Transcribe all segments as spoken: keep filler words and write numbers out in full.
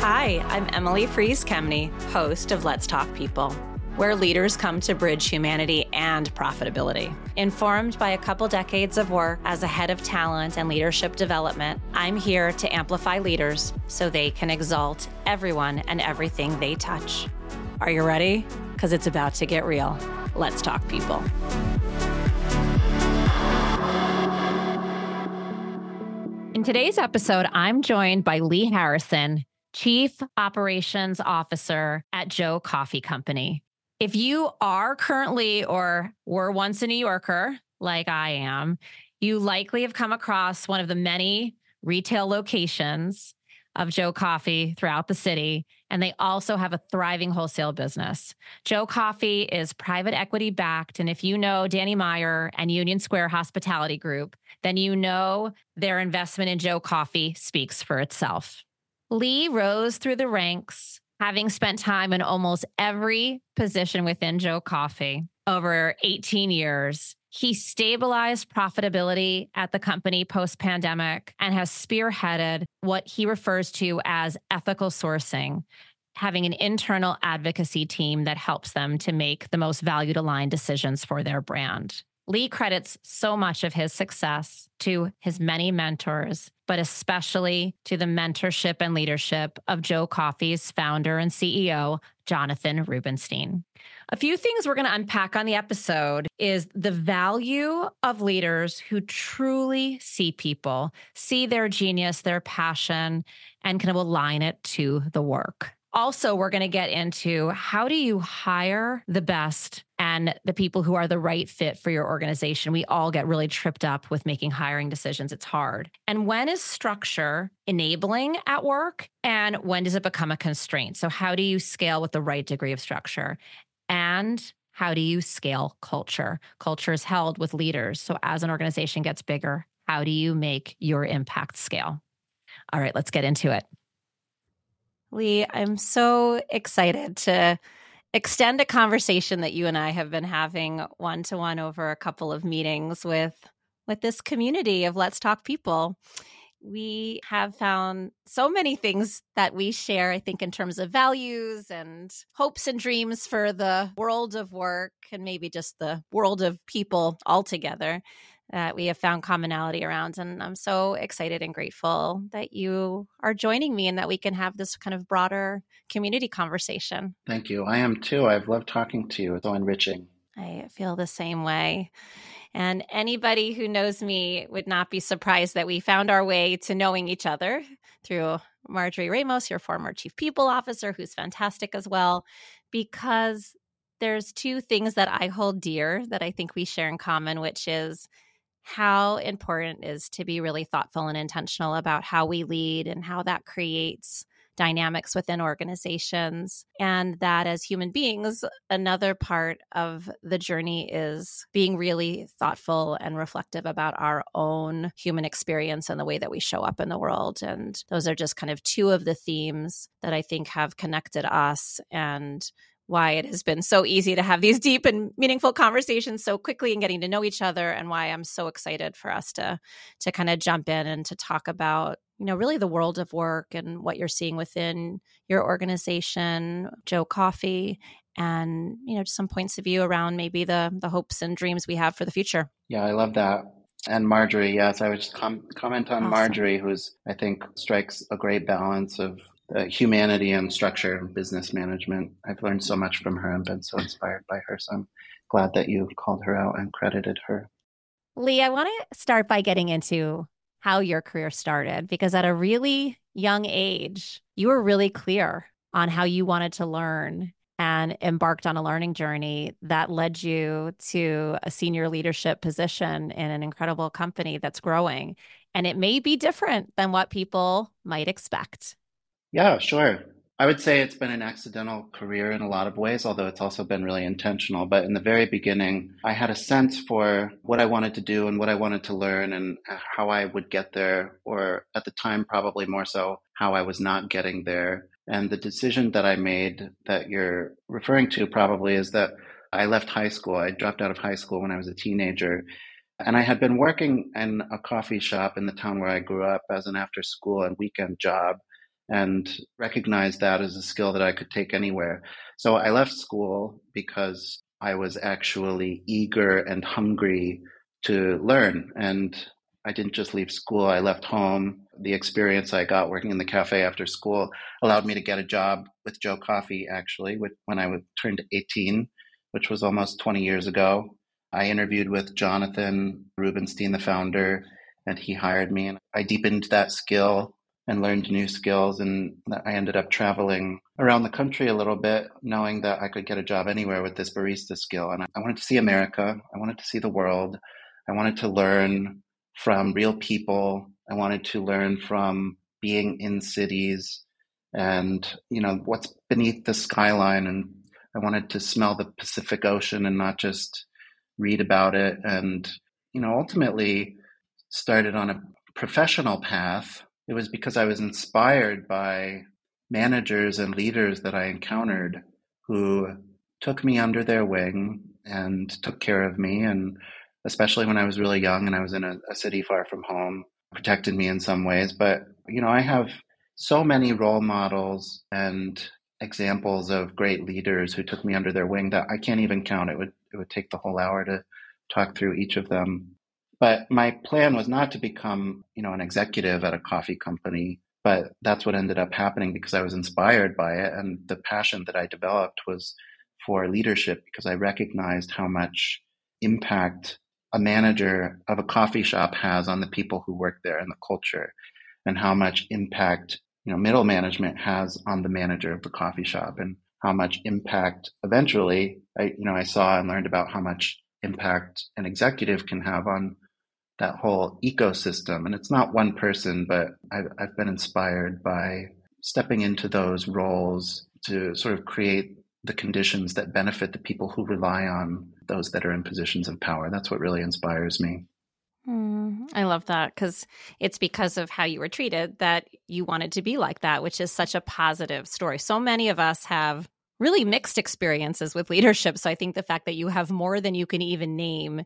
Hi, I'm Emily Fries Kemney, host of Let's Talk People, where leaders come to bridge humanity and profitability. Informed by a couple decades of work as a head of talent and leadership development, I'm here to amplify leaders so they can exalt everyone and everything they touch. Are you ready? Because it's about to get real. Let's Talk People. In today's episode, I'm joined by Lee Harrison, Chief Operations Officer at Joe Coffee Company. If you are currently or were once a New Yorker, like I am, you likely have come across one of the many retail locations of Joe Coffee throughout the city, and they also have a thriving wholesale business. Joe Coffee is private equity backed, and if you know Danny Meyer and Union Square Hospitality Group, then you know their investment in Joe Coffee speaks for itself. Lee rose through the ranks, having spent time in almost every position within Joe Coffee over eighteen years. He stabilized profitability at the company post-pandemic and has spearheaded what he refers to as ethical sourcing, having an internal advocacy team that helps them to make the most valued-aligned decisions for their brand. Lee credits so much of his success to his many mentors, but especially to the mentorship and leadership of Joe Coffee's founder and C E O, Jonathan Rubinstein. A few things we're going to unpack on the episode is the value of leaders who truly see people, see their genius, their passion, and kind of align it to the work. Also, we're going to get into how do you hire the best and the people who are the right fit for your organization. We all get really tripped up with making hiring decisions. It's hard. And when is structure enabling at work? And when does it become a constraint? So how do you scale with the right degree of structure? And how do you scale culture? Culture is held with leaders. So as an organization gets bigger, how do you make your impact scale? All right, let's get into it. Lee, I'm so excited to extend a conversation that you and I have been having one-to-one over a couple of meetings with, with this community of Let's Talk People. We have found so many things that we share, I think, in terms of values and hopes and dreams for the world of work and maybe just the world of people altogether that we have found commonality around. And I'm so excited and grateful that you are joining me and that we can have this kind of broader community conversation. Thank you. I am too. I've loved talking to you. It's so enriching. I feel the same way. And anybody who knows me would not be surprised that we found our way to knowing each other through Marjorie Ramos, your former chief people officer, who's fantastic as well, because there's two things that I hold dear that I think we share in common, which is how important it is to be really thoughtful and intentional about how we lead and how that creates dynamics within organizations. And that as human beings, another part of the journey is being really thoughtful and reflective about our own human experience and the way that we show up in the world. And those are just kind of two of the themes that I think have connected us and why it has been so easy to have these deep and meaningful conversations so quickly and getting to know each other, and why I'm so excited for us to to kind of jump in and to talk about, you know, really the world of work and what you're seeing within your organization, Joe Coffee, and, you know, just some points of view around maybe the the hopes and dreams we have for the future. Yeah, I love that. And Marjorie, yes, I would just com- comment on Awesome. Marjorie, who's, I think, strikes a great balance of uh, humanity and structure and business management. I've learned so much from her and been so inspired by her. So I'm glad that you called her out and credited her. Lee, I want to start by getting into how your career started, because at a really young age, you were really clear on how you wanted to learn and embarked on a learning journey that led you to a senior leadership position in an incredible company that's growing. And it may be different than what people might expect. Yeah, sure. I would say it's been an accidental career in a lot of ways, although it's also been really intentional. But in the very beginning, I had a sense for what I wanted to do and what I wanted to learn and how I would get there, or at the time, probably more so, how I was not getting there. And the decision that I made that you're referring to probably is that I left high school. I dropped out of high school when I was a teenager. And I had been working in a coffee shop in the town where I grew up as an after school and weekend job. and recognized that as a skill that I could take anywhere. So I left school because I was actually eager and hungry to learn. And I didn't just leave school, I left home. The experience I got working in the cafe after school allowed me to get a job with Joe Coffee, actually, when I turned eighteen, which was almost twenty years ago. I interviewed with Jonathan Rubinstein, the founder, and he hired me. And I deepened that skill and learned new skills. And I ended up traveling around the country a little bit, knowing that I could get a job anywhere with this barista skill. And I wanted to see America. I wanted to see the world. I wanted to learn from real people. I wanted to learn from being in cities and, you know, what's beneath the skyline. And I wanted to smell the Pacific Ocean and not just read about it. And, you know, ultimately started on a professional path. It was because I was inspired by managers and leaders that I encountered who took me under their wing and took care of me. And especially when I was really young and I was in a, a city far from home, protected me in some ways. But, you know, I have so many role models and examples of great leaders who took me under their wing that I can't even count. It would it would take the whole hour to talk through each of them. But my plan was not to become, you know, an executive at a coffee company, but that's what ended up happening because I was inspired by it. And the passion that I developed was for leadership because I recognized how much impact a manager of a coffee shop has on the people who work there and the culture, and how much impact, you know, middle management has on the manager of the coffee shop, and how much impact eventually, I, you know, I saw and learned about how much impact an executive can have on that whole ecosystem. And it's not one person, but I've, I've been inspired by stepping into those roles to sort of create the conditions that benefit the people who rely on those that are in positions of power. That's what really inspires me. Mm, I love that because it's because of how you were treated that you wanted to be like that, which is such a positive story. So many of us have really mixed experiences with leadership. So I think the fact that you have more than you can even name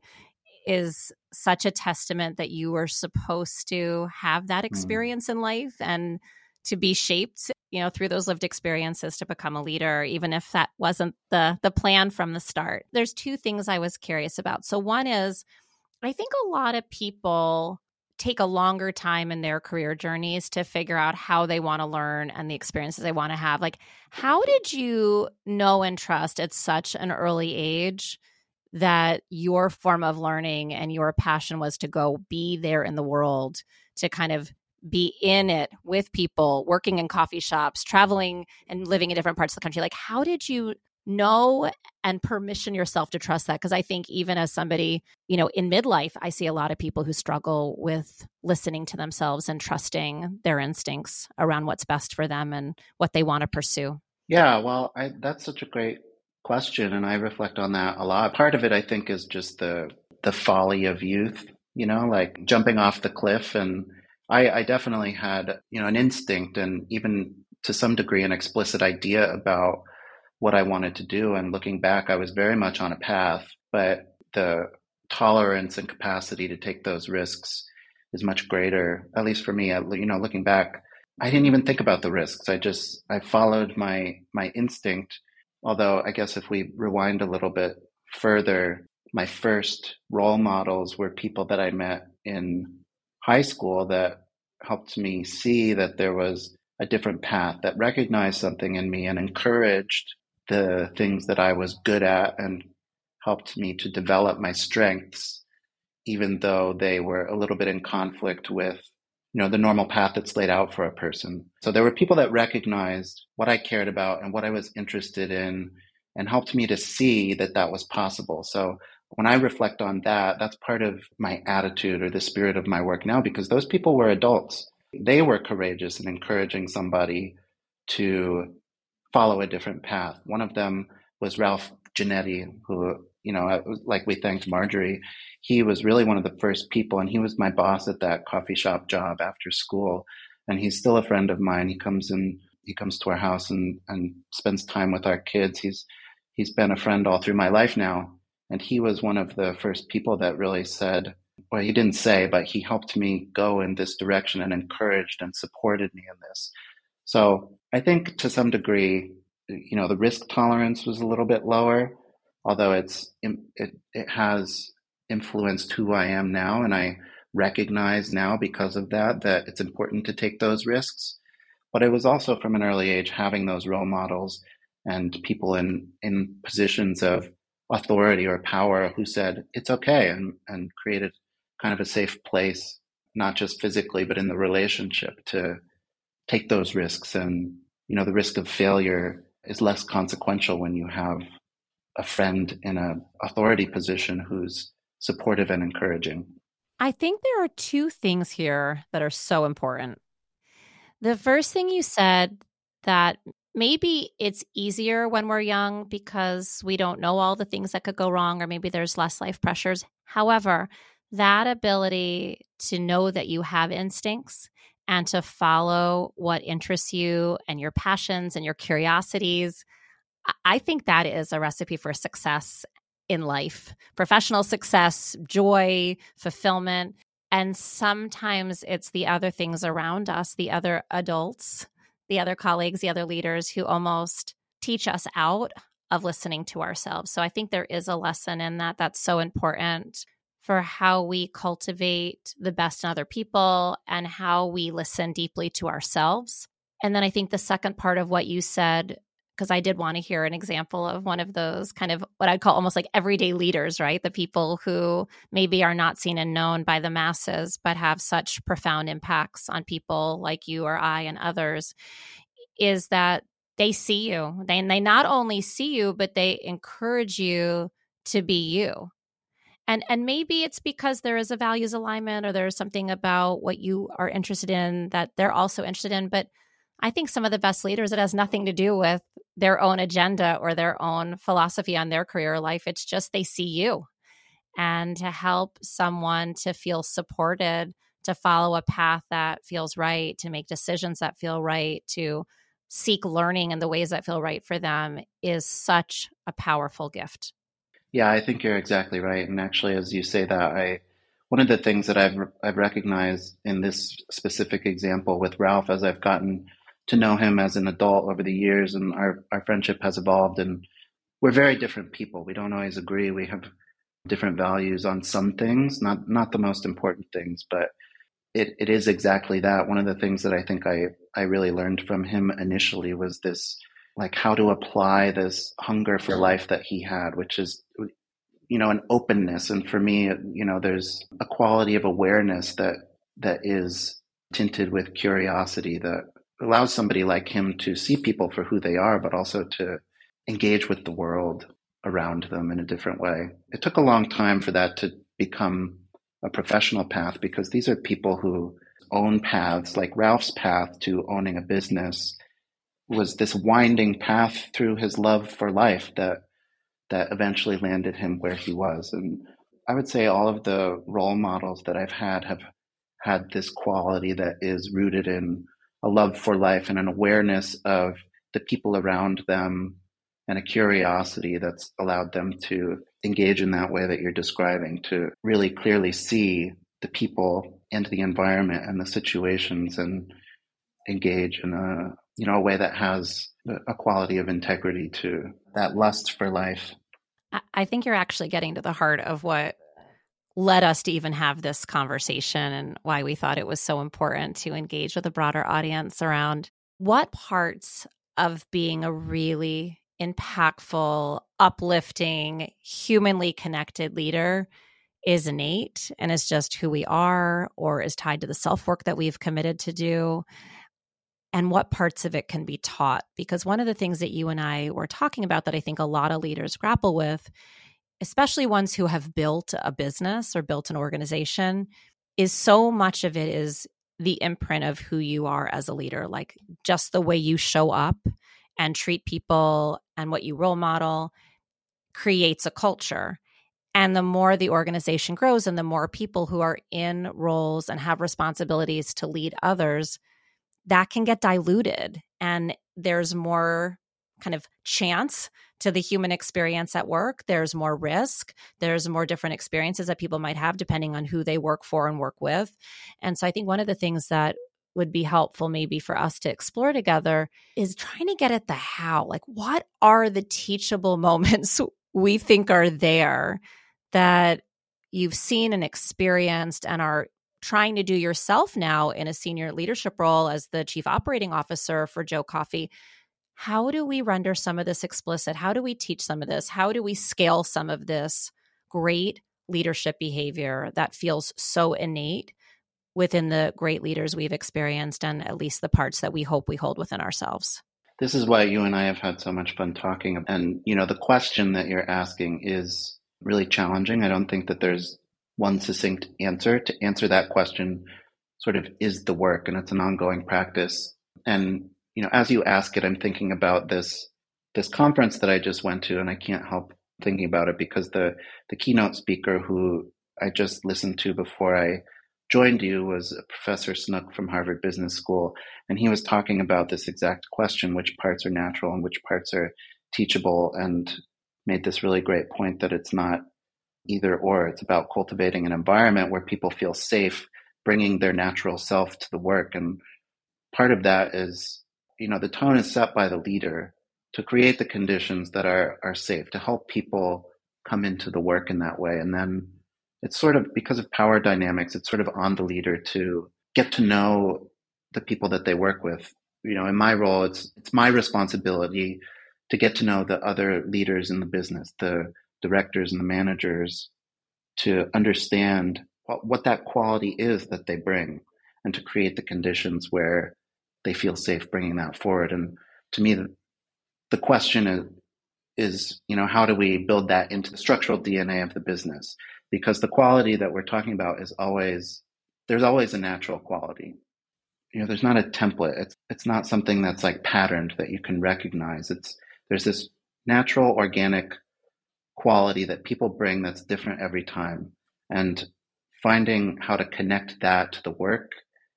is such a testament that you were supposed to have that experience mm. in life and to be shaped, you know, through those lived experiences to become a leader, even if that wasn't the the plan from the start. There's two things I was curious about. So one is, I think a lot of people take a longer time in their career journeys to figure out how they want to learn and the experiences they want to have. Like, how did you know and trust at such an early age that your form of learning and your passion was to go be there in the world, to kind of be in it with people, working in coffee shops, traveling and living in different parts of the country? Like, how did you know and permission yourself to trust that? Because I think even as somebody, you know, in midlife, I see a lot of people who struggle with listening to themselves and trusting their instincts around what's best for them and what they want to pursue. Yeah, well, I, that's such a great question, and I reflect on that a lot. Part of it, I think, is just the the folly of youth, you know, like jumping off the cliff. And I, I definitely had, you know, an instinct and even to some degree an explicit idea about what I wanted to do. And looking back, I was very much on a path, but the tolerance and capacity to take those risks is much greater, at least for me. You know, looking back, I didn't even think about the risks. I just, I followed my my instinct. Although I guess if we rewind a little bit further, my first role models were people that I met in high school that helped me see that there was a different path, that recognized something in me and encouraged the things that I was good at and helped me to develop my strengths, even though they were a little bit in conflict with, you know, the normal path that's laid out for a person. So there were people that recognized what I cared about and what I was interested in and helped me to see that that was possible. So when I reflect on that, that's part of my attitude or the spirit of my work now, because those people were adults. They were courageous in encouraging somebody to follow a different path. One of them was Ralph Giannetti, who, you know, like we thanked Marjorie, he was really one of the first people, and he was my boss at that coffee shop job after school. And he's still a friend of mine. He comes in, he comes to our house and, and spends time with our kids. He's he's been a friend all through my life now. And he was one of the first people that really said, well, he didn't say, but he helped me go in this direction and encouraged and supported me in this. So I think to some degree, you know, the risk tolerance was a little bit lower, although it's it it has influenced who I am now, and I recognize now because of that that it's important to take those risks. But it was also from an early age having those role models and people in in positions of authority or power who said it's okay and and created kind of a safe place, not just physically but in the relationship to take those risks. And you know the risk of failure is less consequential when you have a friend in a authority position who's supportive and encouraging. I think there are two things here that are so important. The first thing you said, that maybe it's easier when we're young because we don't know all the things that could go wrong, or maybe there's less life pressures. However, that ability to know that you have instincts and to follow what interests you and your passions and your curiosities, I think that is a recipe for success in life, professional success, joy, fulfillment. And sometimes it's the other things around us, the other adults, the other colleagues, the other leaders who almost teach us out of listening to ourselves. So I think there is a lesson in that that's so important for how we cultivate the best in other people and how we listen deeply to ourselves. And then I think the second part of what you said, because I did want to hear an example of one of those kind of what I'd call almost like everyday leaders, right? The people who maybe are not seen and known by the masses, but have such profound impacts on people like you or I and others, is that they see you. They, they not only see you, but they encourage you to be you. And and maybe it's because there is a values alignment or there's something about what you are interested in that they're also interested in. But I think some of the best leaders, it has nothing to do with their own agenda or their own philosophy on their career life. It's just they see you. And to help someone to feel supported, to follow a path that feels right, to make decisions that feel right, to seek learning in the ways that feel right for them is such a powerful gift. Yeah, I think you're exactly right. And actually, as you say that, I one of the things that I've I've recognized in this specific example with Ralph, as I've gotten to know him as an adult over the years, and our our friendship has evolved, and we're very different people. We don't always agree. We have different values on some things, not not the most important things, but it, it is exactly that. One of the things that I think I, I really learned from him initially was this, like how to apply this hunger for life that he had, which is, you know, an openness. And for me, you know, there's a quality of awareness that that is tinted with curiosity that allows somebody like him to see people for who they are, but also to engage with the world around them in a different way. It took a long time for that to become a professional path because these are people who own paths, like Ralph's path to owning a business was this winding path through his love for life that that eventually landed him where he was. And I would say all of the role models that I've had have had this quality that is rooted in a love for life and an awareness of the people around them and a curiosity that's allowed them to engage in that way that you're describing, to really clearly see the people and the environment and the situations and engage in a, you know, a way that has a quality of integrity to that lust for life. I think you're actually getting to the heart of what led us to even have this conversation and why we thought it was so important to engage with a broader audience around what parts of being a really impactful, uplifting, humanly connected leader is innate and is just who we are or is tied to the self-work that we've committed to do, and what parts of it can be taught. Because one of the things that you and I were talking about that I think a lot of leaders grapple with, especially ones who have built a business or built an organization, is so much of it is the imprint of who you are as a leader, like just the way you show up and treat people and what you role model creates a culture. And the more the organization grows and the more people who are in roles and have responsibilities to lead others, that can get diluted. And there's more kind of chance to the human experience at work. There's more risk. There's more different experiences that people might have depending on who they work for and work with. And so I think one of the things that would be helpful maybe for us to explore together is trying to get at the how. Like, what are the teachable moments we think are there that you've seen and experienced and are trying to do yourself now in a senior leadership role as the chief operating officer for Joe Coffee? How do we render some of this explicit? How do we teach some of this? How do we scale some of this great leadership behavior that feels so innate within the great leaders we've experienced and at least the parts that we hope we hold within ourselves? This is why you and I have had so much fun talking. And, you know, the question that you're asking is really challenging. I don't think that there's one succinct answer. To answer that question sort of is the work, and it's an ongoing practice. And, you know, as you ask it, I'm thinking about this this conference that I just went to, and I can't help thinking about it because the the keynote speaker who I just listened to before I joined you was Professor Snook from Harvard Business School, and he was talking about this exact question: which parts are natural and which parts are teachable, and made this really great point that it's not either or. It's about cultivating an environment where people feel safe bringing their natural self to the work. And part of that is, you know, the tone is set by the leader to create the conditions that are are safe, to help people come into the work in that way. And then it's sort of, because of power dynamics, it's sort of on the leader to get to know the people that they work with. You know, in my role, it's it's my responsibility to get to know the other leaders in the business, the directors and the managers, to understand what, what that quality is that they bring, and to create the conditions where they feel safe bringing that forward. And to me, the, the question is, is, you know, how do we build that into the structural D N A of the business? Because the quality that we're talking about is always, there's always a natural quality. You know, there's not a template. It's it's not something that's like patterned that you can recognize. It's there's this natural, organic quality that people bring that's different every time. And finding how to connect that to the work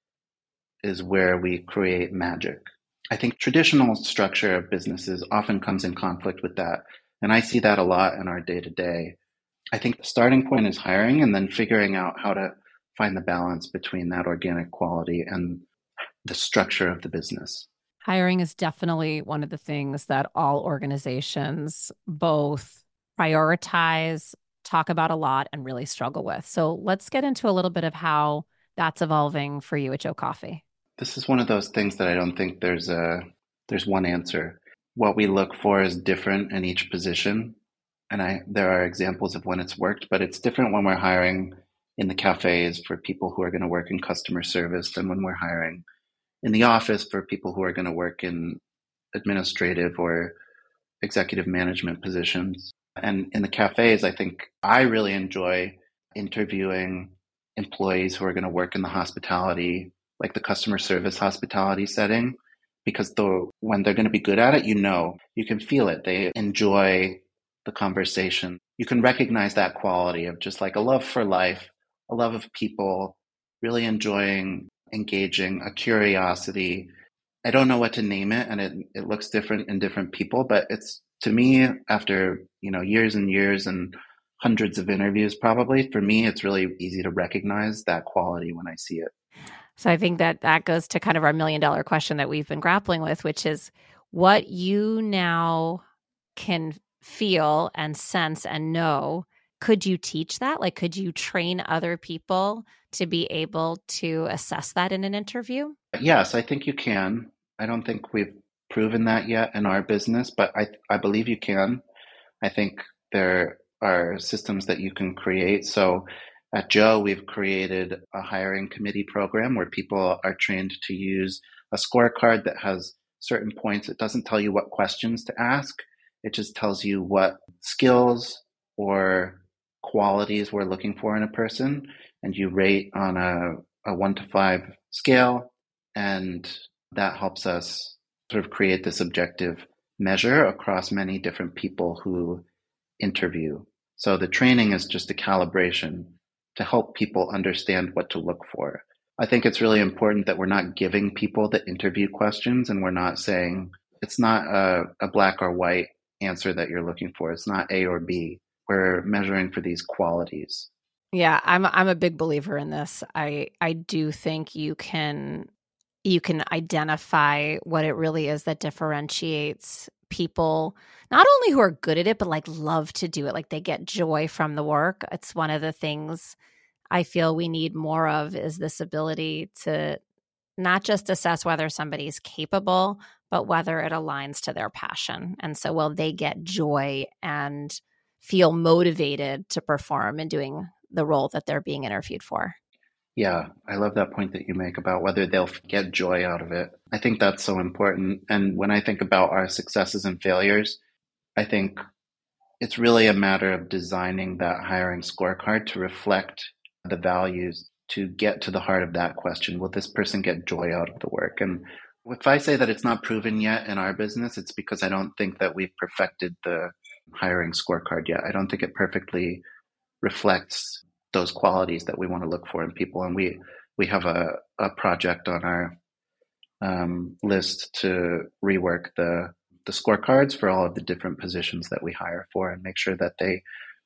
is where we create magic. I think traditional structure of businesses often comes in conflict with that. And I see that a lot in our day-to-day. I think the starting point is hiring, and then figuring out how to find the balance between that organic quality and the structure of the business. Hiring is definitely one of the things that all organizations both prioritize, talk about a lot, and really struggle with. So let's get into a little bit of how that's evolving for you at Joe Coffee. This is one of those things that I don't think there's a there's one answer. What we look for is different in each position. And I there are examples of when it's worked, but it's different when we're hiring in the cafes for people who are going to work in customer service than when we're hiring in the office for people who are going to work in administrative or executive management positions. And in the cafes, I think I really enjoy interviewing employees who are going to work in the hospitality, like the customer service hospitality setting, because the, when they're going to be good at it, you know, you can feel it. They enjoy the conversation. You can recognize that quality of just like a love for life, a love of people, really enjoying engaging, a curiosity. I don't know what to name it, and it, it looks different in different people, but it's, to me, after, you know, years and years and hundreds of interviews, probably, for me, it's really easy to recognize that quality when I see it. So I think that that goes to kind of our million dollar question that we've been grappling with, which is what you now can feel and sense and know. Could you teach that? Like, could you train other people to be able to assess that in an interview? Yes, I think you can. I don't think we've proven that yet in our business, but I, I believe you can. I think there are systems that you can create. So at Joe, we've created a hiring committee program where people are trained to use a scorecard that has certain points. It doesn't tell you what questions to ask. It just tells you what skills or qualities we're looking for in a person. And you rate on a, a one to five scale. And that helps us sort of create this objective measure across many different people who interview. So the training is just a calibration to help people understand what to look for. I think it's really important that we're not giving people the interview questions, and we're not saying it's not a, a black or white answer that you're looking for. It's not A or B. We're measuring for these qualities. Yeah, I'm I'm a big believer in this. I I do think you can you can identify what it really is that differentiates people, not only who are good at it, but like love to do it. Like they get joy from the work. It's one of the things I feel we need more of, is this ability to not just assess whether somebody's capable, but whether it aligns to their passion. And so will they get joy and feel motivated to perform in doing the role that they're being interviewed for? Yeah, I love that point that you make about whether they'll get joy out of it. I think that's so important. And when I think about our successes and failures, I think it's really a matter of designing that hiring scorecard to reflect the values, to get to the heart of that question. Will this person get joy out of the work? And if I say that it's not proven yet in our business, it's because I don't think that we've perfected the hiring scorecard yet. I don't think it perfectly reflects those qualities that we want to look for in people. And we we have a, a project on our um, list to rework the the scorecards for all of the different positions that we hire for, and make sure that they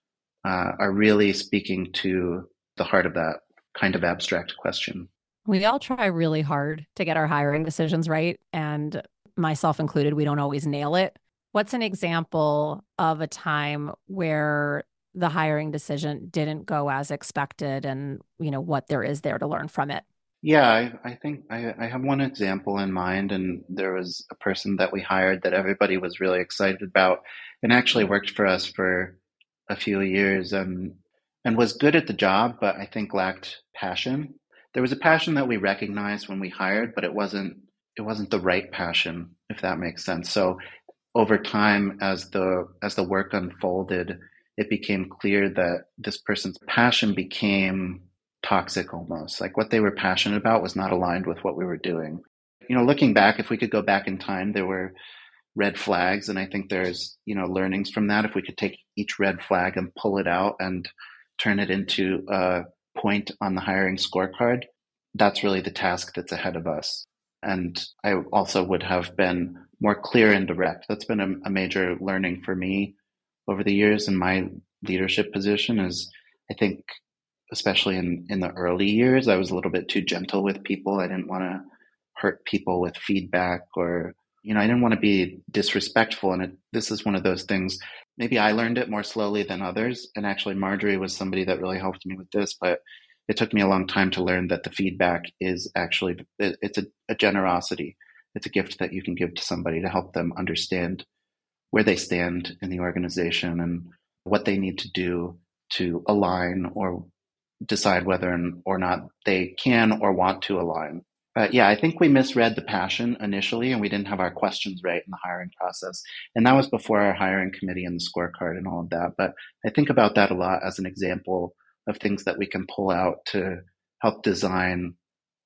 uh, are really speaking to the heart of that kind of abstract question. We all try really hard to get our hiring decisions right, and myself included, we don't always nail it. What's an example of a time where the hiring decision didn't go as expected, and you know what there is there to learn from it? Yeah, I, I think I, I have one example in mind, and there was a person that we hired that everybody was really excited about, and actually worked for us for a few years, and and was good at the job, but I think lacked passion. There was a passion that we recognized when we hired, but it wasn't it wasn't the right passion, if that makes sense. So over time, as the as the work unfolded, it became clear that this person's passion became toxic almost. Like what they were passionate about was not aligned with what we were doing. You know, looking back, if we could go back in time, there were red flags, and I think there's, you know, learnings from that. If we could take each red flag and pull it out and turn it into a point on the hiring scorecard, that's really the task that's ahead of us. And I also would have been more clear and direct. That's been a, a major learning for me over the years in my leadership position. Is I think, especially in, in the early years, I was a little bit too gentle with people. I didn't want to hurt people with feedback, or, you know, I didn't want to be disrespectful. And it, this is one of those things, maybe I learned it more slowly than others. And actually, Marjorie was somebody that really helped me with this, but it took me a long time to learn that the feedback is actually, it's a, a generosity. It's a gift that you can give to somebody to help them understand where they stand in the organization and what they need to do to align or decide whether or not they can or want to align. But yeah, I think we misread the passion initially, and we didn't have our questions right in the hiring process. And that was before our hiring committee and the scorecard and all of that. But I think about that a lot as an example of things that we can pull out to help design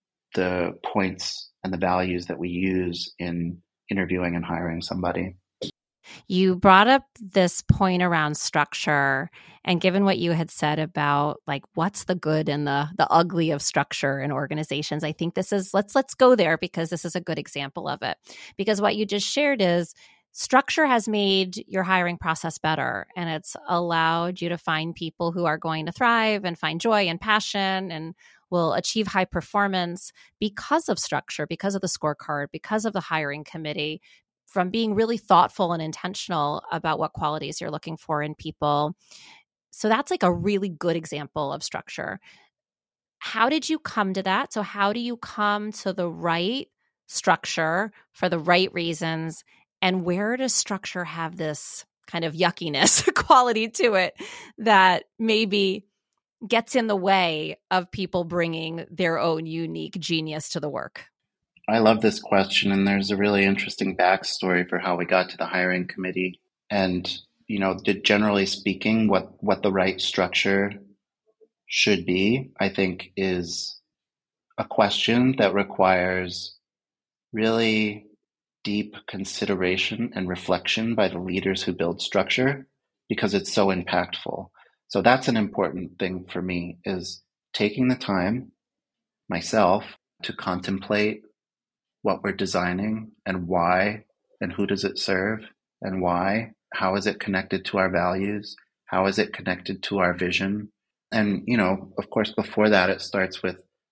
the points and the values that we use in interviewing and hiring somebody. You brought up this point around structure, and given what you had said about like what's the good and the the ugly of structure in organizations, I think this is let's let's go there, because this is a good example of it. Because what you just shared is structure has made your hiring process better, and it's allowed you to find people who are going to thrive and find joy and passion and will achieve high performance because of structure, because of the scorecard, because of the hiring committee, from being really thoughtful and intentional about what qualities you're looking for in people. So that's like a really good example of structure. How did you come to that? So how do you come to the right structure for the right reasons? And where does structure have this kind of yuckiness quality to it that maybe gets in the way of people bringing their own unique genius to the work? I love this question, and there's a really interesting backstory for how we got to the hiring committee. And, you know, generally speaking, what, what the right structure should be, I think, is a question that requires really deep consideration and reflection by the leaders who build structure, because it's so impactful. So that's an important thing for me, is taking the time myself to contemplate what we're designing and why, and who does it serve and why, how is it connected to our values, how is it connected to our vision. And, you know, of course, before that, it starts with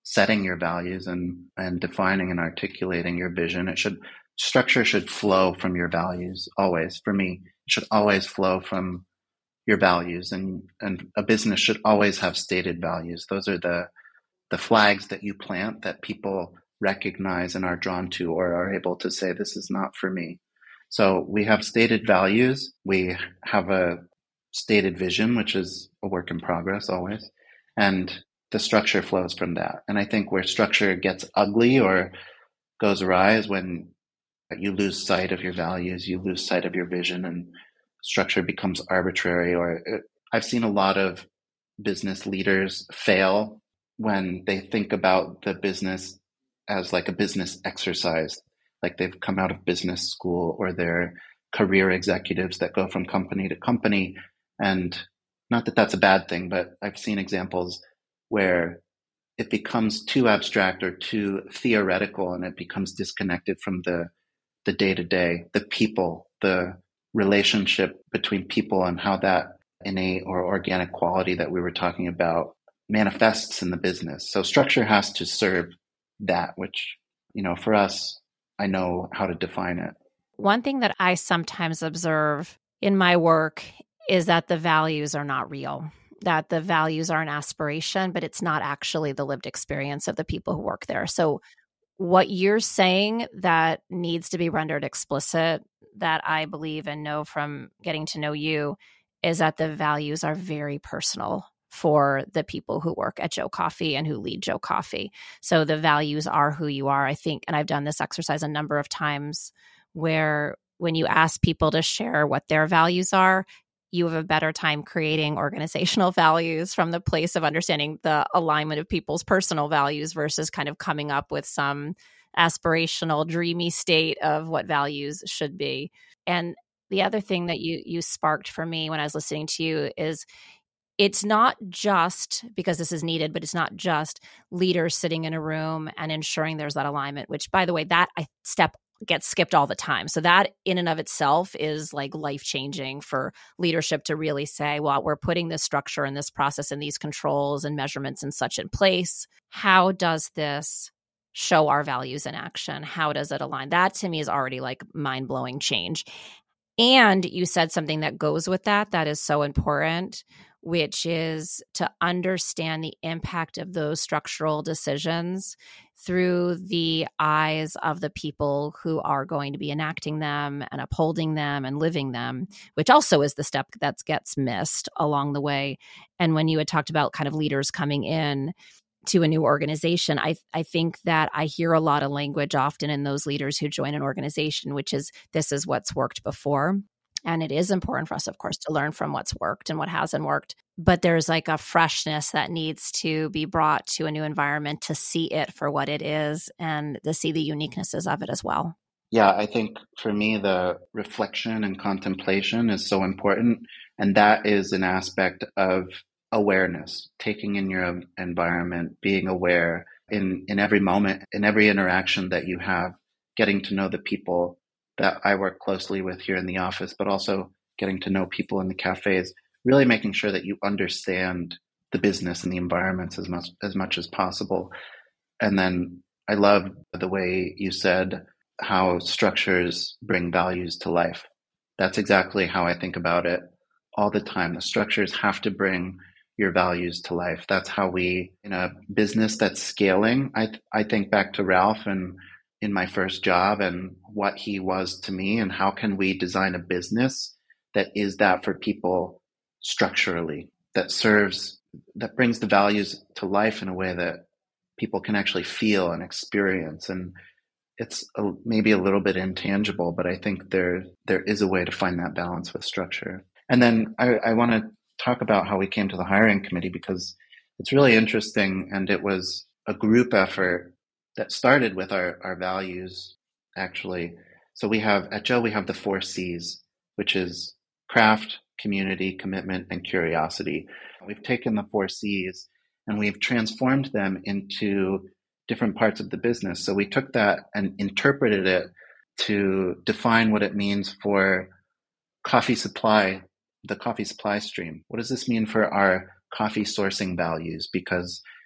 setting your values and, and defining and articulating your vision. It should, structure should flow from your values always. For me, it should always flow from your values, and, and a business should always have stated values. Those are the, the flags that you plant that people recognize and are drawn to, or are able to say, this is not for me. So we have stated values. We have a stated vision, which is a work in progress always. And the structure flows from that. And I think where structure gets ugly or goes awry is when you lose sight of your values, you lose sight of your vision, and structure becomes arbitrary. Or it, I've seen a lot of business leaders fail when they think about the business as like a business exercise, like they've come out of business school, or they're career executives that go from company to company. And not that that's a bad thing, but I've seen examples where it becomes too abstract or too theoretical, and it becomes disconnected from the the day-to-day, the people, the relationship between people, and how that innate or organic quality that we were talking about manifests in the business. So structure has to serve that, which, you know, for us, I know how to define it. One thing that I sometimes observe in my work is that the values are not real, that the values are an aspiration, but it's not actually the lived experience of the people who work there. So what you're saying that needs to be rendered explicit, that I believe and know from getting to know you, is that the values are very personal for the people who work at Joe Coffee and who lead Joe Coffee. So the values are who you are, I think. And I've done this exercise a number of times where when you ask people to share what their values are, you have a better time creating organizational values from the place of understanding the alignment of people's personal values versus kind of coming up with some aspirational, dreamy state of what values should be. And the other thing that you you sparked for me when I was listening to you is it's not just, because this is needed, but it's not just leaders sitting in a room and ensuring there's that alignment, which, by the way, that I step gets skipped all the time. So that in and of itself is like life-changing for leadership to really say, well, we're putting this structure and this process and these controls and measurements and such in place. How does this show our values in action? How does it align? That to me is already like mind-blowing change. And you said something that goes with that, that is so important, which is to understand the impact of those structural decisions through the eyes of the people who are going to be enacting them and upholding them and living them, which also is the step that gets missed along the way. And when you had talked about kind of leaders coming in to a new organization, I, I think that I hear a lot of language often in those leaders who join an organization, which is, this is what's worked before. And it is important for us, of course, to learn from what's worked and what hasn't worked. But there's like a freshness that needs to be brought to a new environment to see it for what it is and to see the uniquenesses of it as well. Yeah, I think for me, the reflection and contemplation is so important. And that is an aspect of awareness, taking in your environment, being aware in, in every moment, in every interaction that you have, getting to know the people that I work closely with here in the office, but also getting to know people in the cafes, really making sure that you understand the business and the environments as much as much as possible. And then I love the way you said how structures bring values to life. That's exactly how I think about it all the time. The structures have to bring your values to life. That's how we, in a business that's scaling, I I think back to Ralph and in my first job and what he was to me, and how can we design a business that is that for people structurally, that serves, that brings the values to life in a way that people can actually feel and experience. And it's a, maybe a little bit intangible, but I think there there is a way to find that balance with structure. And then I, I want to talk about how we came to the hiring committee, because it's really interesting, and it was a group effort that started with our, our values, actually. So we have, at Joe, we have the four C's, which is craft, community, commitment, and curiosity. We've taken the four C's and we've transformed them into different parts of the business. So we took that and interpreted it to define what it means for coffee supply, the coffee supply stream. What does this mean for our coffee sourcing values? Because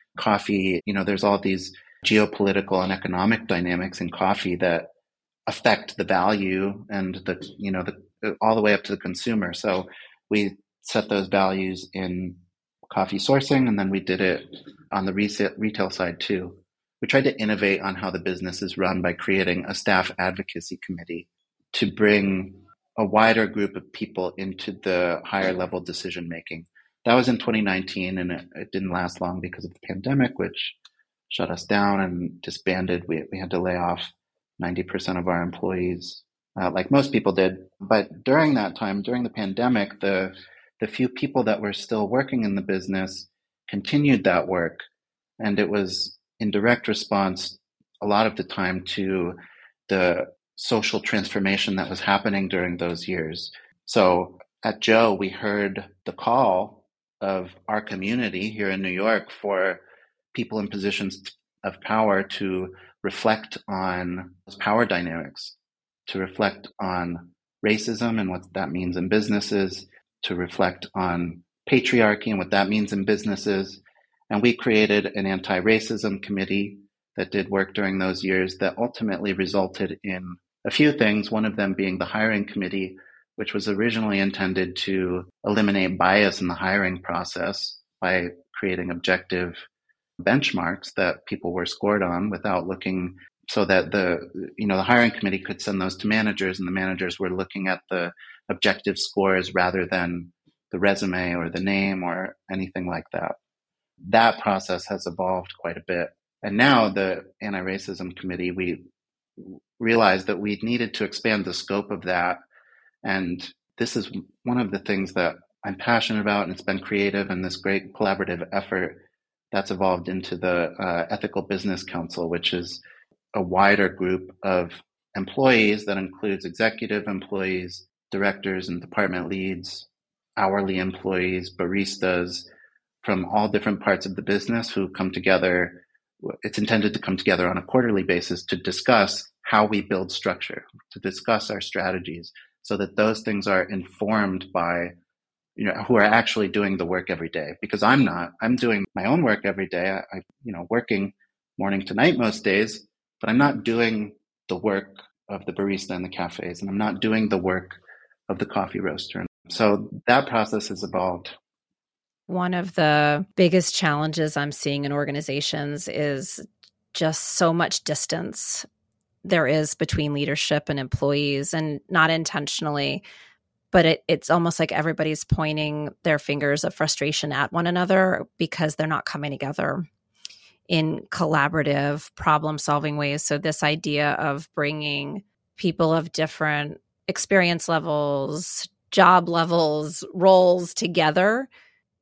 coffee, you know, there's all these geopolitical and economic dynamics in coffee that affect the value and the, you know, the all the way up to the consumer. So we set those values in coffee sourcing, and then we did it on the retail side too. We tried to innovate on how the business is run by creating a staff advocacy committee to bring a wider group of people into the higher level decision making. That was in twenty nineteen, and it, it didn't last long because of the pandemic, which shut us down and disbanded. We, we had to lay off ninety percent of our employees, uh, like most people did. But during that time, during the pandemic, the the few people that were still working in the business continued that work. And it was in direct response a lot of the time to the social transformation that was happening during those years. So at Joe, we heard the call of our community here in New York for people in positions of power to reflect on those power dynamics, to reflect on racism and what that means in businesses, to reflect on patriarchy and what that means in businesses. And we created an anti-racism committee that did work during those years that ultimately resulted in a few things, one of them being the hiring committee, which was originally intended to eliminate bias in the hiring process by creating objective benchmarks that people were scored on without looking, so that the, you know, the hiring committee could send those to managers, and the managers were looking at the objective scores rather than the resume or the name or anything like that. That process has evolved quite a bit. And now the anti-racism committee, we realized that we needed to expand the scope of that. And this is one of the things that I'm passionate about, and it's been creative and this great collaborative effort that's evolved into the uh, Ethical Business Council, which is a wider group of employees that includes executive employees, directors and department leads, hourly employees, baristas from all different parts of the business who come together. It's intended to come together on a quarterly basis to discuss how we build structure, to discuss our strategies, so that those things are informed by, you know, who are actually doing the work every day. Because I'm not. I'm doing my own work every day. I, I you know, working morning to night most days, but I'm not doing the work of the barista in the cafes, and I'm not doing the work of the coffee roaster. So that process has evolved. One of the biggest challenges I'm seeing in organizations is just so much distance there is between leadership and employees, and not intentionally, but it, it's almost like everybody's pointing their fingers of frustration at one another because they're not coming together in collaborative problem-solving ways. So this idea of bringing people of different experience levels, job levels, roles together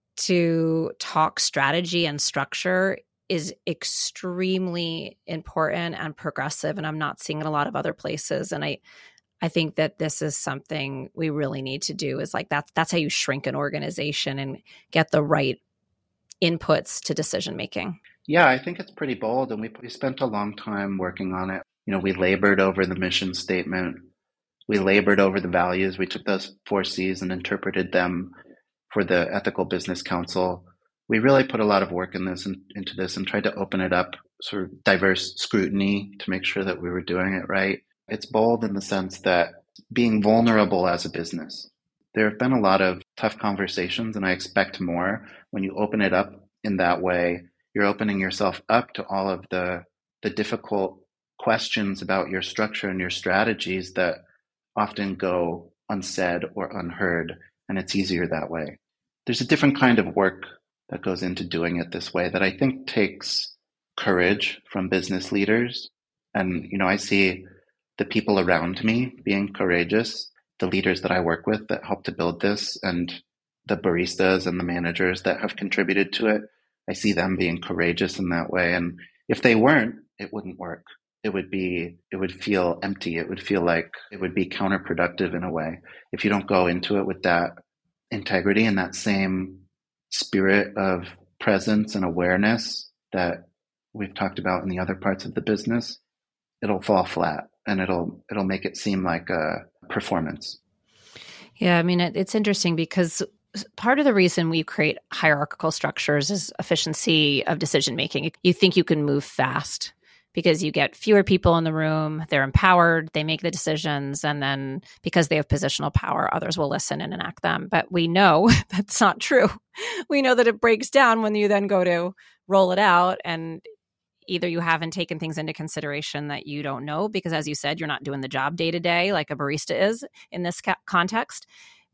to talk strategy and structure is extremely important and progressive. And I'm not seeing it a lot of other places. And I, I think that this is something we really need to do, is like that's, that's how you shrink an organization and get the right inputs to decision-making. Yeah, I think it's pretty bold, and we, we spent a long time working on it. You know, we labored over the mission statement. We labored over the values. We took those four C's and interpreted them for the Ethical Business Council. We really put a lot of work in this and into this and tried to open it up, sort of diverse scrutiny to make sure that we were doing it right. It's bold in the sense that being vulnerable as a business. There have been a lot of tough conversations, and I expect more. When you open it up in that way, you're opening yourself up to all of the, the difficult questions about your structure and your strategies that often go unsaid or unheard, and it's easier that way. There's a different kind of work that goes into doing it this way that I think takes courage from business leaders. And, you know, I see the people around me being courageous, the leaders that I work with that help to build this, and the baristas and the managers that have contributed to it. I see them being courageous in that way. And if they weren't, it wouldn't work. It would be, it would feel empty. It would feel like it would be counterproductive in a way. If you don't go into it with that integrity and that same spirit of presence and awareness that we've talked about in the other parts of the business, it'll fall flat, and it'll, it'll make it seem like a performance. Yeah. I mean, it, it's interesting because part of the reason we create hierarchical structures is efficiency of decision making. You think you can move fast because you get fewer people in the room, they're empowered, they make the decisions, and then because they have positional power, others will listen and enact them. But we know that's not true. We know that it breaks down when you then go to roll it out, and either you haven't taken things into consideration that you don't know, because as you said, you're not doing the job day to day like a barista is in this ca- context.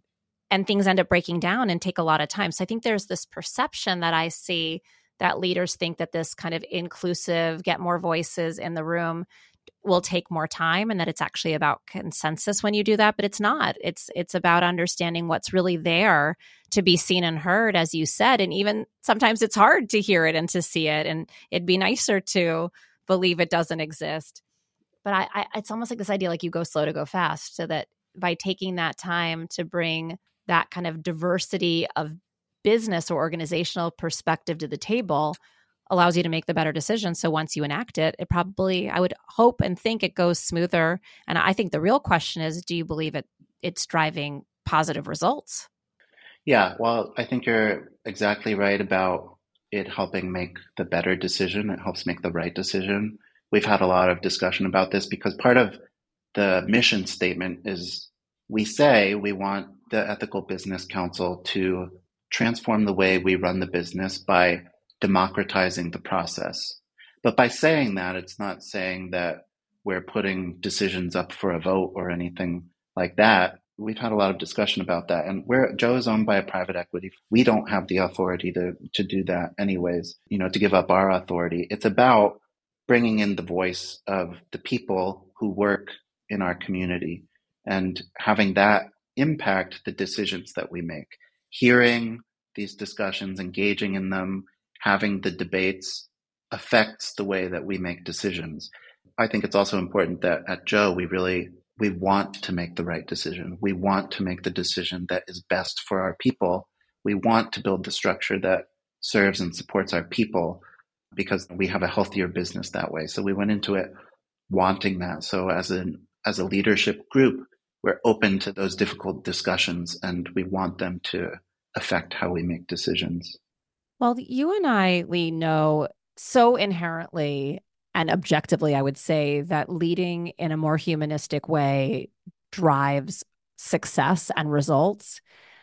And things end up breaking down and take a lot of time. So I think there's this perception that I see that leaders think that this kind of inclusive, get more voices in the room will take more time, and that it's actually about consensus when you do that. But it's not. It's it's about understanding what's really there to be seen and heard, as you said. And even sometimes it's hard to hear it and to see it. And it'd be nicer to believe it doesn't exist. But I, I it's almost like this idea, like you go slow to go fast, so that by taking that time to bring that kind of diversity of business or organizational perspective to the table allows you to make the better decision. So once you enact it, it probably, I would hope and think it goes smoother. And I think the real question is, do you believe it it's driving positive results? Yeah, well, I think you're exactly right about it helping make the better decision. It helps make the right decision. We've had a lot of discussion about this because part of the mission statement is we say we want the Ethical Business Council to transform the way we run the business by democratizing the process. But by saying that, it's not saying that we're putting decisions up for a vote or anything like that. We've had a lot of discussion about that. And we're, Joe is owned by a private equity. We don't have the authority to, to do that anyways, you know, to give up our authority. It's about bringing in the voice of the people who work in our community and having that impact the decisions that we make. Hearing these discussions, engaging in them, having the debates affects the way that we make decisions. I think it's also important that at Joe, we really, we want to make the right decision. We want to make the decision that is best for our people. We want to build the structure that serves and supports our people because we have a healthier business that way. So we went into it wanting that. So as an, as a leadership group, we're open to those difficult discussions and we want them to affect how we make decisions. Well, you and I, Lee, know so inherently and objectively, I would say, that leading in a more humanistic way drives success and results.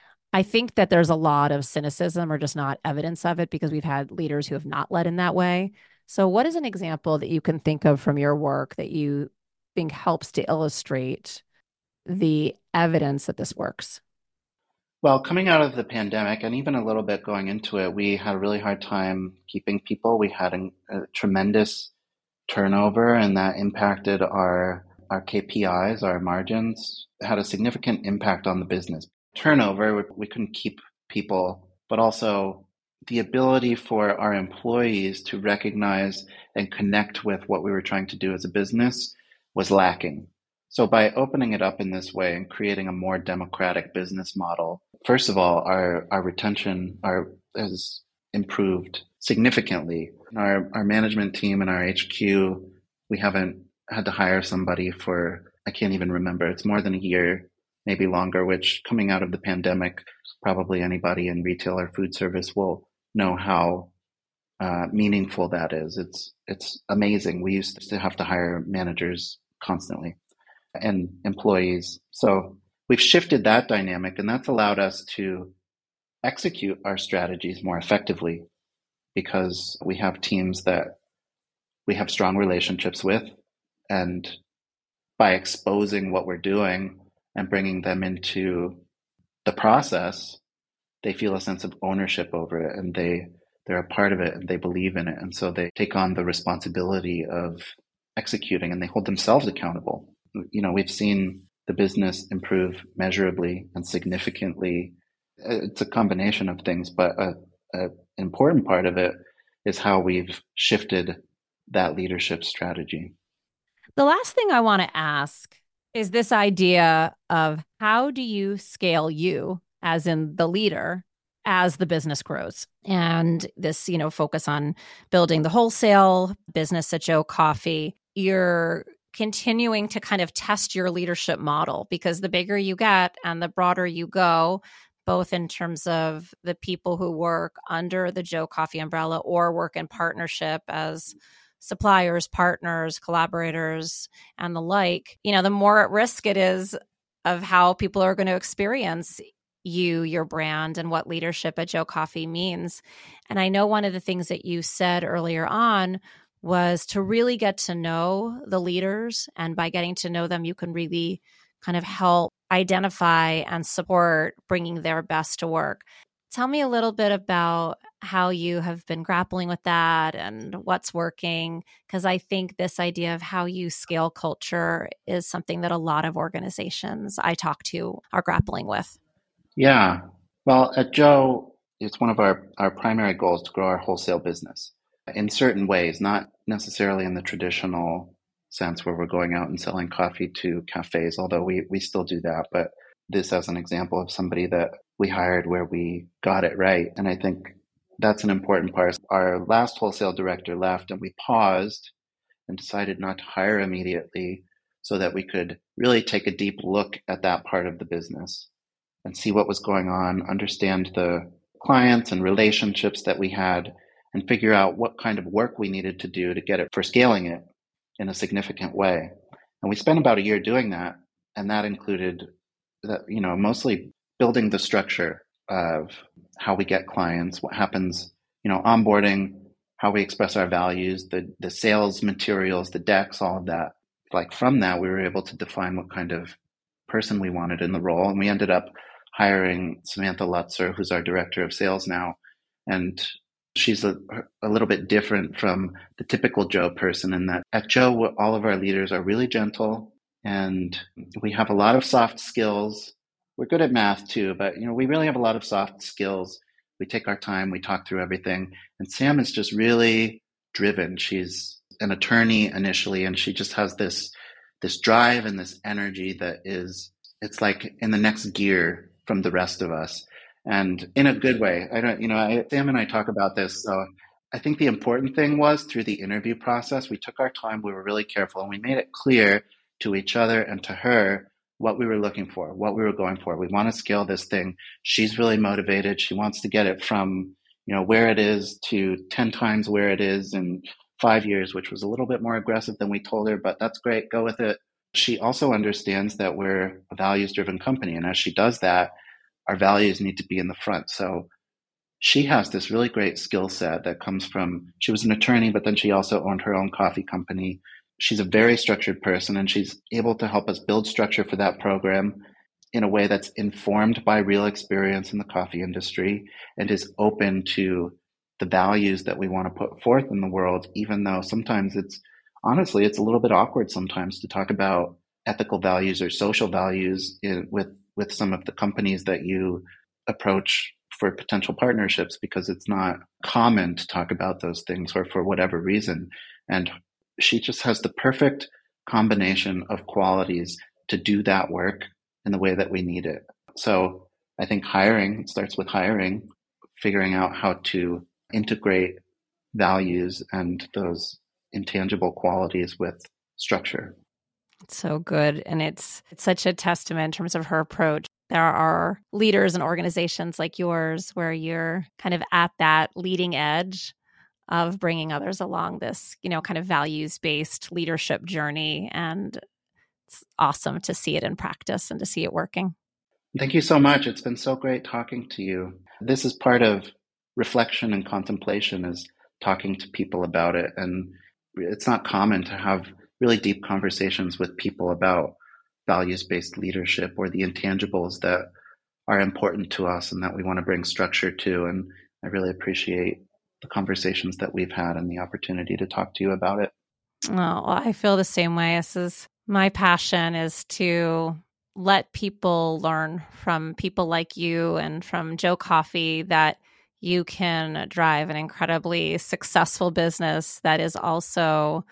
I think that there's a lot of cynicism or just not evidence of it because we've had leaders who have not led in that way. So what is an example that you can think of from your work that you think helps to illustrate the evidence that this works? Well, coming out of the pandemic and even a little bit going into it, we had a really hard time keeping people. We had a, a tremendous turnover, and that impacted our our K P Is, our margins. It had a significant impact on the business. Turnover, we, we couldn't keep people, but also the ability for our employees to recognize and connect with what we were trying to do as a business was lacking. So by opening it up in this way and creating a more democratic business model, first of all, our, our retention our, has improved significantly. Our, our management team and our H Q, we haven't had to hire somebody for, I can't even remember, it's more than a year, maybe longer, which coming out of the pandemic, probably anybody in retail or food service will know how uh, meaningful that is. It's, it's amazing. We used to have to hire managers constantly and employees. So we've shifted that dynamic, and that's allowed us to execute our strategies more effectively because we have teams that we have strong relationships with. And by exposing what we're doing and bringing them into the process, they feel a sense of ownership over it and they, they're a part of it and they believe in it. And so they take on the responsibility of executing and they hold themselves accountable. You know, we've seen the business improve measurably and significantly. It's a combination of things, but an important part of it is how we've shifted that leadership strategy. The last thing I want to ask is this idea of how do you scale you, as in the leader, as the business grows? And this, you know, focus on building the wholesale business at Joe Coffee. You're continuing to kind of test your leadership model because the bigger you get and the broader you go, both in terms of the people who work under the Joe Coffee umbrella or work in partnership as suppliers, partners, collaborators, and the like, you know, the more at risk it is of how people are going to experience you, your brand, and what leadership at Joe Coffee means. And I know one of the things that you said earlier on was to really get to know the leaders. And by getting to know them, you can really kind of help identify and support bringing their best to work. Tell me a little bit about how you have been grappling with that and what's working, because I think this idea of how you scale culture is something that a lot of organizations I talk to are grappling with. Yeah. Well, at Joe, it's one of our, our primary goals to grow our wholesale business in certain ways, not necessarily in the traditional sense where we're going out and selling coffee to cafes, although we, we still do that. But this as an example of somebody that we hired where we got it right. And I think that's an important part. Our last wholesale director left and we paused and decided not to hire immediately so that we could really take a deep look at that part of the business and see what was going on, understand the clients and relationships that we had, and figure out what kind of work we needed to do to get it for scaling it in a significant way. And we spent about a year doing that. And that included that, you know, mostly building the structure of how we get clients, what happens, you know, onboarding, how we express our values, the, the sales materials, the decks, all of that. Like from that, we were able to define what kind of person we wanted in the role. And we ended up hiring Samantha Lutzer, who's our director of sales now. And she's a, a little bit different from the typical Joe person in that at Joe, all of our leaders are really gentle and we have a lot of soft skills. We're good at math too, but you know, we really have a lot of soft skills. We take our time, we talk through everything. And Sam is just really driven. She's an attorney initially, and she just has this this drive and this energy that is, it's like in the next gear from the rest of us. And in a good way. I don't, you know, I, Sam and I talk about this. So I think the important thing was through the interview process, we took our time, we were really careful, and we made it clear to each other and to her what we were looking for, what we were going for. We want to scale this thing. She's really motivated. She wants to get it from, you know, where it is to ten times where it is in five years, which was a little bit more aggressive than we told her, but that's great. Go with it. She also understands that we're a values-driven company. And as she does that, our values need to be in the front. So she has this really great skill set that comes from, she was an attorney, but then she also owned her own coffee company. She's a very structured person, and she's able to help us build structure for that program in a way that's informed by real experience in the coffee industry and is open to the values that we want to put forth in the world, even though sometimes it's, honestly, it's a little bit awkward sometimes to talk about ethical values or social values in, with, with some of the companies that you approach for potential partnerships, because it's not common to talk about those things or for whatever reason. And she just has the perfect combination of qualities to do that work in the way that we need it. So I think hiring, it starts with hiring, figuring out how to integrate values and those intangible qualities with structure. It's so good. And it's it's such a testament in terms of her approach. There are leaders and organizations like yours where you're kind of at that leading edge of bringing others along this, you know, kind of values-based leadership journey. And it's awesome to see it in practice and to see it working. Thank you so much. It's been so great talking to you. This is part of reflection and contemplation, is talking to people about it. And it's not common to have really deep conversations with people about values-based leadership or the intangibles that are important to us and that we want to bring structure to. And I really appreciate the conversations that we've had and the opportunity to talk to you about it. Oh, well, I feel the same way. This is my passion, is to let people learn from people like you and from Joe Coffee that you can drive an incredibly successful business that is also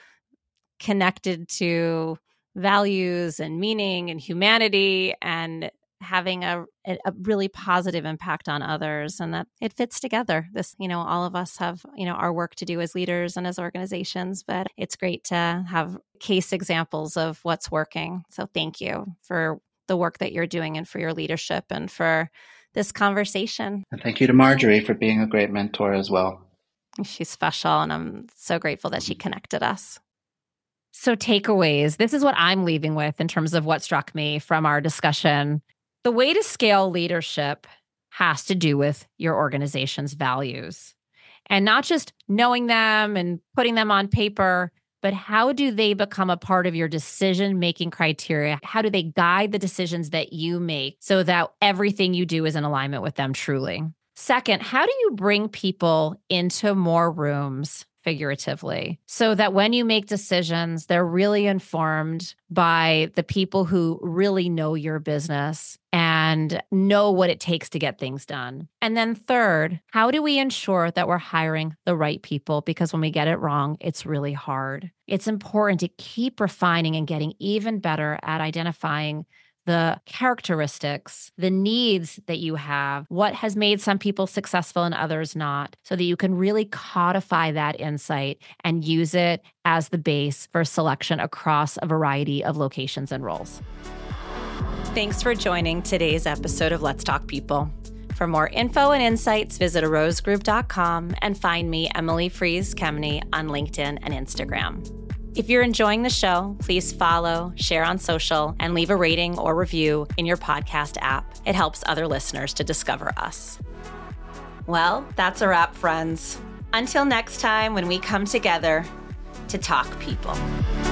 connected to values and meaning and humanity and having a, a really positive impact on others, and that it fits together. This, you know, all of us have, you know, our work to do as leaders and as organizations, but it's great to have case examples of what's working. So thank you for the work that you're doing and for your leadership and for this conversation. And thank you to Marjorie for being a great mentor as well. She's special, and I'm so grateful that she connected us. So takeaways, this is what I'm leaving with in terms of what struck me from our discussion. The way to scale leadership has to do with your organization's values, and not just knowing them and putting them on paper, but how do they become a part of your decision-making criteria? How do they guide the decisions that you make so that everything you do is in alignment with them truly? Second, how do you bring people into more rooms, figuratively, so that when you make decisions, they're really informed by the people who really know your business and know what it takes to get things done? And then third, how do we ensure that we're hiring the right people? Because when we get it wrong, it's really hard. It's important to keep refining and getting even better at identifying the characteristics, the needs that you have, what has made some people successful and others not, so that you can really codify that insight and use it as the base for selection across a variety of locations and roles. Thanks for joining today's episode of Let's Talk People. For more info and insights, visit arose group dot com and find me, Emily Fries Kemeny, on LinkedIn and Instagram. If you're enjoying the show, please follow, share on social, and leave a rating or review in your podcast app. It helps other listeners to discover us. Well, that's a wrap, friends. Until next time, when we come together to talk people.